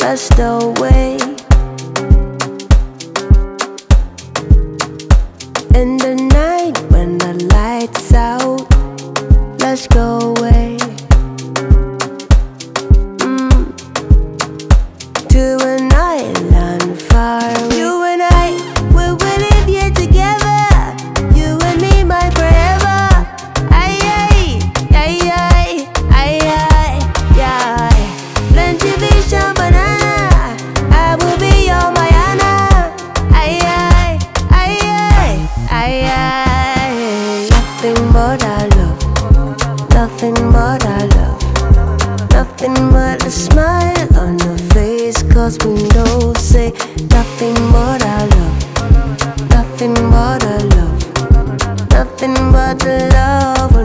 passed away. In the night when the lights out, let's go away. To an island far away. You and I, we will live here together. You and me, my forever. Aye, aye, aye, aye, aye, aye, aye. Plenty fish and banana, I will be your Mayana. Aye, aye, aye, aye, aye, aye. Nothing but our love, nothing but our love, nothing but a smile on your face. 'Cause we know, say nothing but our love, nothing but our love, nothing but the love.